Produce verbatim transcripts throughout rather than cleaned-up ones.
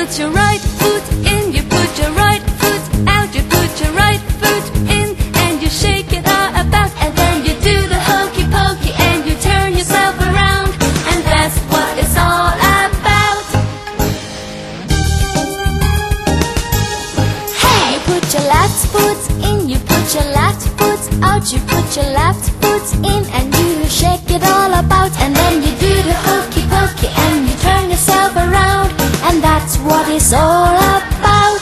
put your right foot in, you put your right foot out, you put your right foot in, and you shake it all about, and then you do the hokey pokey, and you turn yourself around, and that's what it's all about. Hey, you put your left foot in, you put your left foot out, you put your left foot in, and you shake it all about, and then you do the hokey pokey, and you turn yourself around, and that's what it's all about.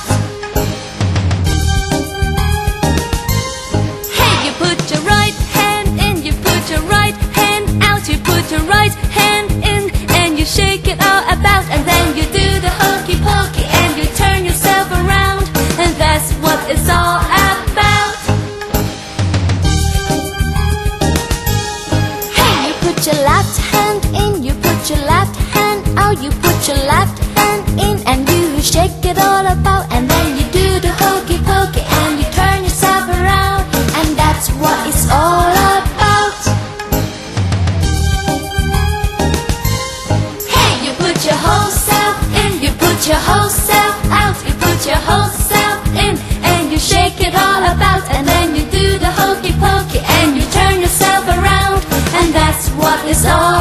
Hey, you put your right hand in, you put your right hand out, you put your right hand in, and you shake it all about, and then you do the hokey pokey, and you turn yourself around, and that's what it's all about. Hey, you put your left hand in, you put your left hand out, you put your left hand in, and you shake it all about, and then you do the hokey pokey, and you turn yourself around, and that's what it's all about. Hey, you put your whole self in, you put your whole self out, you put your whole self in, and you shake it all about, and then you do the hokey pokey, and you turn yourself around, and that's what it's all